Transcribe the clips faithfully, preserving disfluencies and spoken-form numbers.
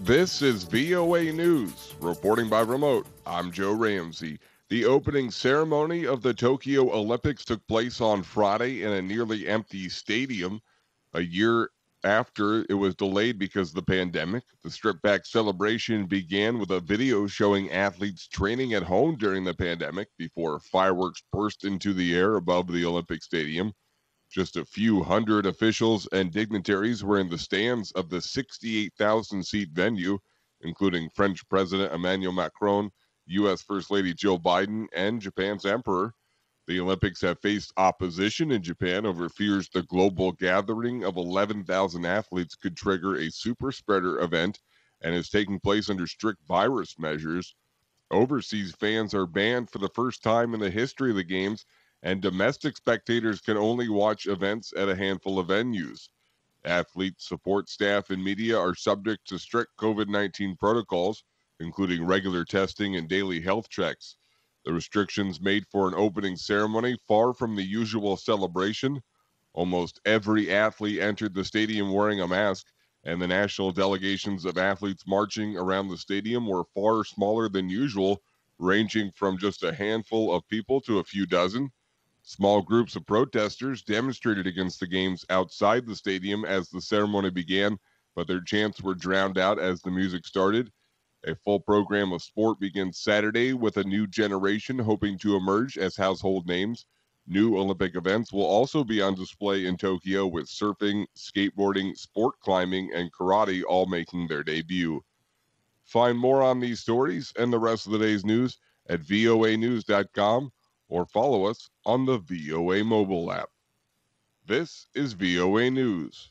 This is V O A News. Reporting by remote, I'm Joe Ramsey. The opening ceremony of the Tokyo Olympics took place on Friday in a nearly empty stadium. A year after it was delayed because of the pandemic, the stripped back celebration began with a video showing athletes training at home during the pandemic before fireworks burst into the air above the Olympic Stadium. Just a few hundred officials and dignitaries were in the stands of the sixty-eight thousand seat venue, including French President Emmanuel Macron, U S. First Lady Jill Biden, and Japan's Emperor. The Olympics have faced opposition in Japan over fears the global gathering of eleven thousand athletes could trigger a super spreader event and is taking place under strict virus measures. Overseas fans are banned for the first time in the history of the Games, and domestic spectators can only watch events at a handful of venues. Athletes, support staff, and media are subject to strict COVID nineteen protocols, including regular testing and daily health checks. The restrictions made for an opening ceremony far from the usual celebration. Almost every athlete entered the stadium wearing a mask, and the national delegations of athletes marching around the stadium were far smaller than usual, ranging from just a handful of people to a few dozen. Small groups of protesters demonstrated against the games outside the stadium as the ceremony began, but their chants were drowned out as the music started. A full program of sport begins Saturday with a new generation hoping to emerge as household names. New Olympic events will also be on display in Tokyo, with surfing, skateboarding, sport climbing, and karate all making their debut. Find more on these stories and the rest of the day's news at V O A news dot com or follow us on the V O A mobile app. This is V O A News.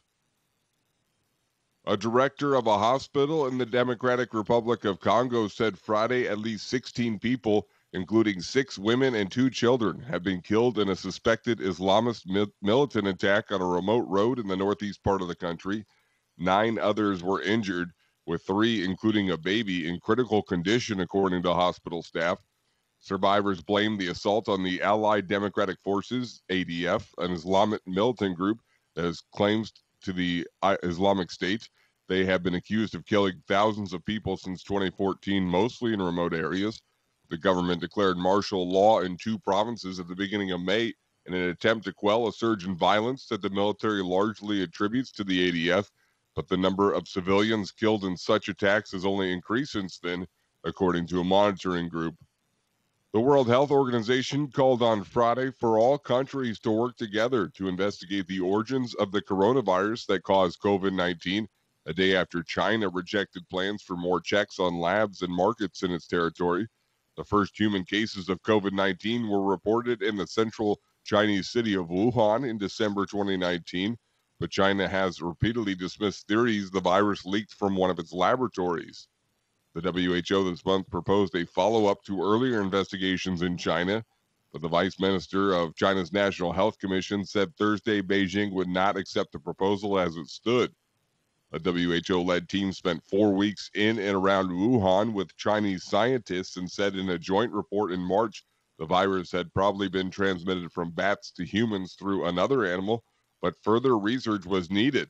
A director of a hospital in the Democratic Republic of Congo said Friday at least sixteen people, including six women and two children, have been killed in a suspected Islamist mi- militant attack on a remote road in the northeast part of the country. Nine others were injured, with three, including a baby, in critical condition, according to hospital staff. Survivors blamed the assault on the Allied Democratic Forces, A D F, an Islamic militant group that has claims to the Islamic State. They have been accused of killing thousands of people since twenty fourteen, mostly in remote areas. The government declared martial law in two provinces at the beginning of May in an attempt to quell a surge in violence that the military largely attributes to the A D F, but the number of civilians killed in such attacks has only increased since then, according to a monitoring group. The World Health Organization called on Friday for all countries to work together to investigate the origins of the coronavirus that caused COVID nineteen, a day after China rejected plans for more checks on labs and markets in its territory. The first human cases of COVID nineteen were reported in the central Chinese city of Wuhan in December twenty nineteen, but China has repeatedly dismissed theories the virus leaked from one of its laboratories. The W H O this month proposed a follow-up to earlier investigations in China, but the vice minister of China's National Health Commission said Thursday Beijing would not accept the proposal as it stood. A W H O-led team spent four weeks in and around Wuhan with Chinese scientists and said in a joint report in March the virus had probably been transmitted from bats to humans through another animal, but further research was needed.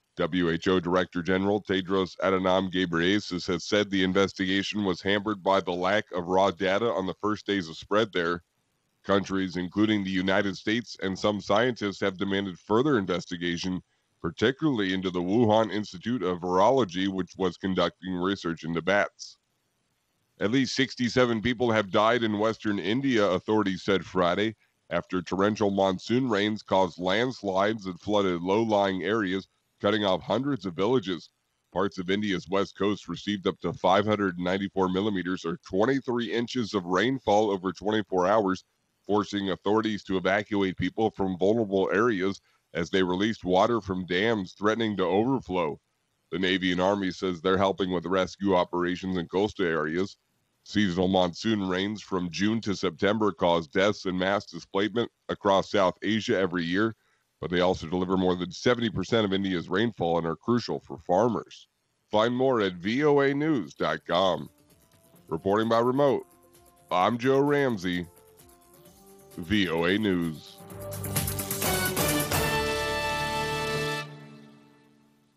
W H O Director General Tedros Adhanom Ghebreyesus has said the investigation was hampered by the lack of raw data on the first days of spread there. Countries, including the United States and some scientists, have demanded further investigation, particularly into the Wuhan Institute of Virology, which was conducting research into bats. At least sixty-seven people have died in western India, authorities said Friday, after torrential monsoon rains caused landslides that flooded low-lying areas, cutting off hundreds of villages. Parts of India's west coast received up to five hundred ninety-four millimeters or twenty-three inches of rainfall over twenty-four hours, forcing authorities to evacuate people from vulnerable areas as they released water from dams threatening to overflow. The Navy and Army says they're helping with rescue operations in coastal areas. Seasonal monsoon rains from June to September cause deaths and mass displacement across South Asia every year, but they also deliver more than seventy percent of India's rainfall and are crucial for farmers. Find more at V O A news dot com. Reporting by remote, I'm Joe Ramsey, V O A News.